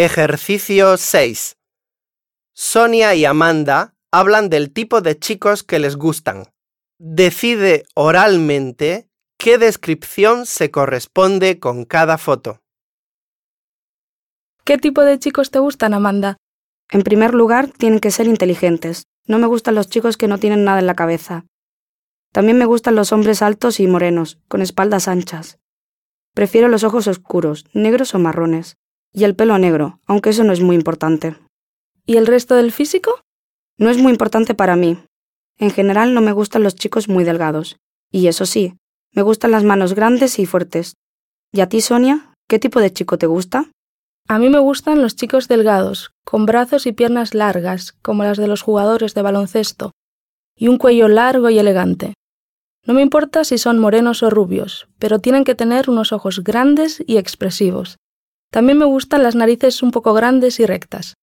Ejercicio 6. Sonia y Amanda hablan del tipo de chicos que les gustan. Decide oralmente qué descripción se corresponde con cada foto. ¿Qué tipo de chicos te gustan, Amanda? En primer lugar, tienen que ser inteligentes. No me gustan los chicos que no tienen nada en la cabeza. También me gustan los hombres altos y morenos, con espaldas anchas. Prefiero los ojos oscuros, negros o marrones. Y el pelo negro, aunque eso no es muy importante. ¿Y el resto del físico? No es muy importante para mí. En general no me gustan los chicos muy delgados. Y eso sí, me gustan las manos grandes y fuertes. ¿Y a ti, Sonia? ¿Qué tipo de chico te gusta? A mí me gustan los chicos delgados, con brazos y piernas largas, como las de los jugadores de baloncesto, y un cuello largo y elegante. No me importa si son morenos o rubios, pero tienen que tener unos ojos grandes y expresivos. También me gustan las narices un poco grandes y rectas.